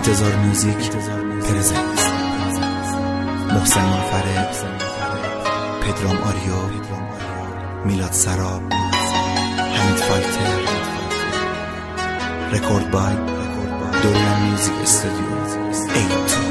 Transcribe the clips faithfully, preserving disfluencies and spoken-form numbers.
انتظار موزیک پرزنت محسن منفرد، پدرام آریو، میلاد سراب، حمید فایتر. رکورد بای دوران میوزیک استودیو ایتو.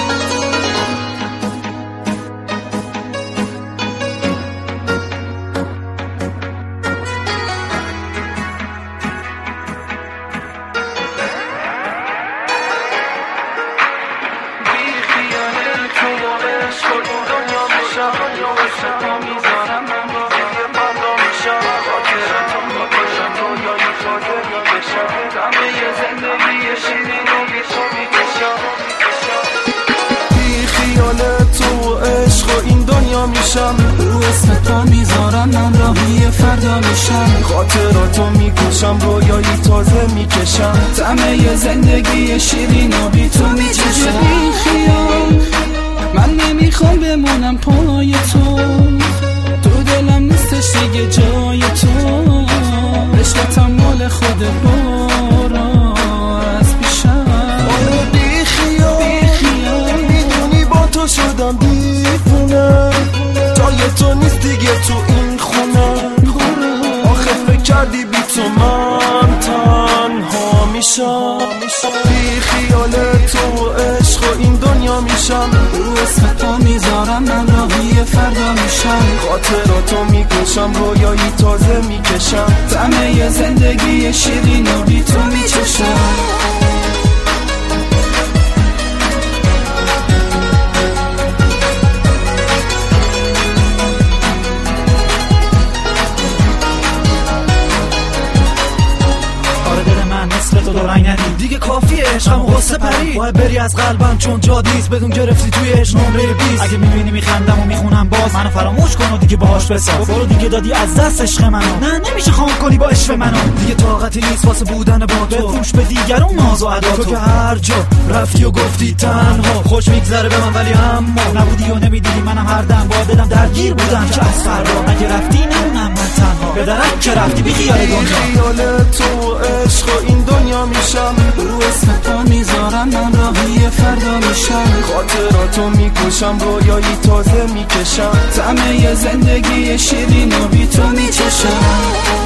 بی خیال تو عشق و این دنیا میشم، رو اسم تو میذارم من راهی فردا میشم، خاطراتو میکشم رویایی تازه میکشم، طعمه زندگی شیرین و بی تو میچشم. بی خیال من نمیخوام بمونم پای تو، تو دلم نیستش دیگه جای تو، عشقتم مال خود برو از پیشم. آره بی خیال میدونی با تو شدم دیوونه، جای تو نیست دیگه تو این خونه، آخه فکر کردی بی تو من تنها میشم. بی خیال تو عشق و این دنیا میشم، رو اسم تو میذارم من راهی فردا میشم، خاطراتو میکشم رویایی تازه میکشم، طعمه زندگی شیرین و بی تو میچشم. دیگه کافیه عشقم و غصه پری، باید بری از قلبم چون جادیست بدون گرفتی توی عشق نمره بیست. اگه میبینی میخندم و میخونم باز منو فراموش کن و دیگه باهاش بساز، برو دیگه دادی از دست عشق منو، نه نمیشه خام کنی با عشق منو، دیگه طاقتی نیست واسه بودن با تو، بفروش به دیگرون ناز و ادا، تو که هر جا رفتی و گفتی تنها خوش میگذره به من، ولی اما نبودی و نمیدیدی منم هر دم با دلم درگیر بودم که از فردا اگه رفتی نمونم من تنها، به درک که رفتی بی خیال دنیا. خیال تو عشق و این دنیا میشم، رو اسم تو میذارم من راهی فردا میشم، خاطراتو میکشم رویایی تازه میکشم، طعمه زندگی شیرین و بی تو میچشم.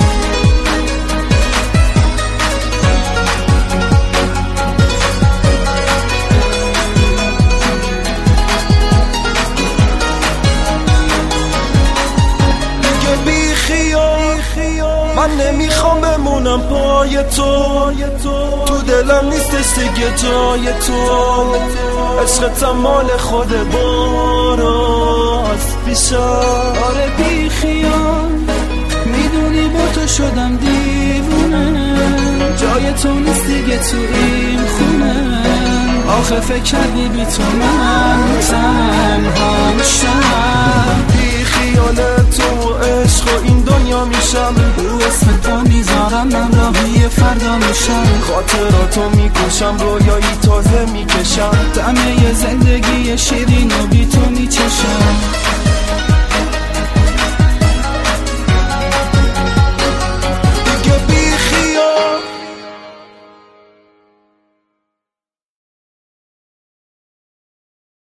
من نمیخوام بمونم پای تو، تو دلم نیستش دیگه جای تو، عشقتم مال خود برو از پیشم. آره بی خیال میدونی با تو شدم دیوونه، جای تو نیست دیگه تو این خونه، آخه فکر کردی بی تو من تنها میشم. بی خیال تو عشق و این دنیا میشم، رو اسم تو میذارم من راهی فردا میشم، خاطراتو میکشم رویایی تازه میکشم، طعمه زندگی شیرین و بی تو میچشم.